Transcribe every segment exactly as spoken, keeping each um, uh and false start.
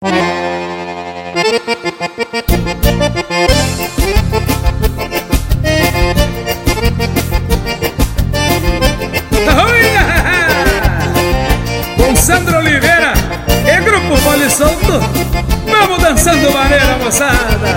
Com Sandro Oliveira e Grupo Fole Solto, vamos dançando maneira, moçada.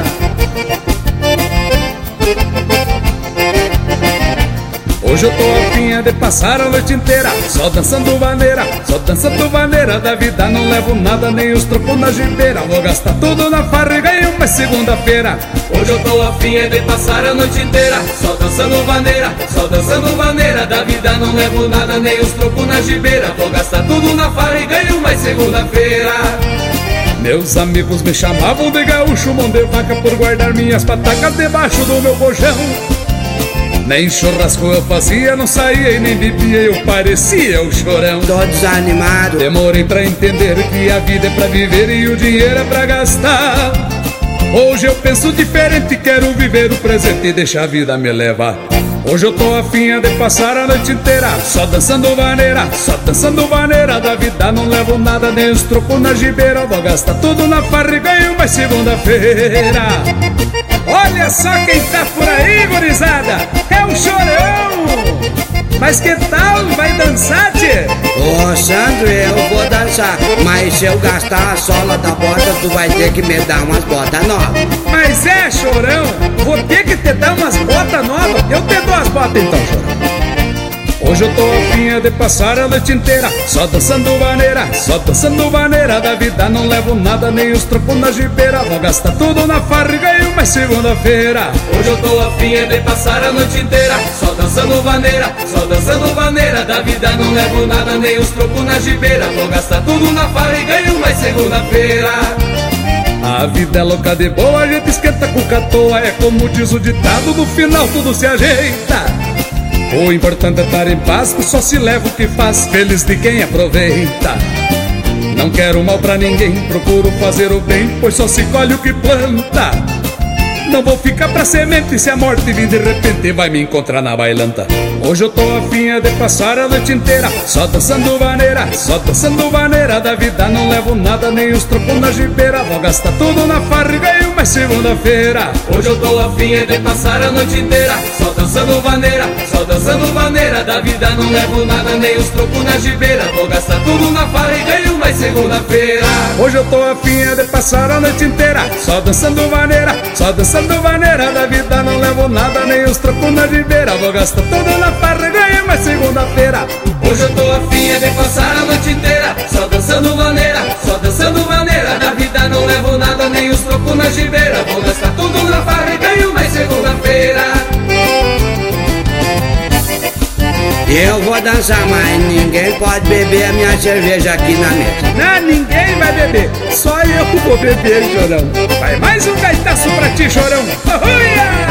Hoje eu tô afim de passar a noite inteira só dançando vaneira, só dançando vaneira da vida. Não levo nada, nem os trocos na jibeira. Vou gastar tudo na farra e ganho uma segunda-feira. Hoje eu tô afim de passar a noite inteira só dançando vaneira, só dançando vaneira da vida. Não levo nada, nem os trocos na jibeira. Vou gastar tudo na farra e ganho mais segunda-feira. Meus amigos me chamavam de gaúcho, mão de vaca, por guardar minhas patacas debaixo do meu colchão. Nem churrasco eu fazia, não saía e nem bebia, eu parecia o chorão. Tô desanimado. Demorei pra entender que a vida é pra viver e o dinheiro é pra gastar. Hoje eu penso diferente, quero viver o presente e deixar a vida me levar. Hoje eu tô afim de passar a noite inteira só dançando vaneira, só dançando vaneira da vida. Não levo nada, nem os trocos na jibeira. Vou gastar tudo na farra e ganho mais segunda-feira. Olha só quem tá por aí, gurizada, é o Chorão. Mas que tal, vai dançar, tchê? Ô Sandro, eu vou dançar, mas se eu gastar a sola da bota, tu vai ter que me dar umas botas novas. Mas é, Chorão, vou ter que te dar umas botas novas. Eu te dou as botas então, Chorão. Hoje eu tô afim de passar a noite inteira só dançando vaneira, só dançando vaneira da vida. Não levo nada, nem os trocos na jibeira. Vou gastar tudo na farra e ganho mais segunda-feira. Hoje eu tô afim de passar a noite inteira só dançando vaneira, só dançando vaneira da vida. Não levo nada, nem os trocos na jibeira. Vou gastar tudo na farra e ganho mais segunda-feira. A vida é louca de boa, a gente esquenta com catoa. É como diz o ditado, no final tudo se ajeita. O importante é estar em paz, que só se leva o que faz, feliz de quem aproveita. Não quero mal pra ninguém, procuro fazer o bem, pois só se colhe o que planta. Não vou ficar pra semente, se a morte vir de repente vai me encontrar na bailanta. Hoje eu tô afim de passar a noite inteira só dançando vaneira, só dançando vaneira da vida. Não levo nada, nem os trocos na jibeira. Vou gastar tudo na farra e ganho mais segunda-feira. Hoje eu tô afim de passar a noite inteira só dançando vaneira, só dançando vaneira da vida. Não levo nada, nem os trocos na jibeira. Vou gastar tudo na farra e ganho mais segunda-feira. Hoje eu tô afim de passar a noite inteira só dançando vaneira, só dançando vaneira da vida. Não levo nada, nem os trocos na jibeira. Vou gastar tudo na farra e ganho mais segunda-feira. Hoje eu tô afim de passar a noite inteira só dançando vaneira, só dançando vaneira da vida. Não levo nada, nem os trocos na jibeira. Vou gastar tudo na farra e ganho mais segunda-feira. Eu vou dançar, mas ninguém pode beber a minha cerveja aqui na mesa. Não, ninguém vai beber, só eu vou beber, Chorão. Vai mais um gaitaço pra ti, Chorão. Uia!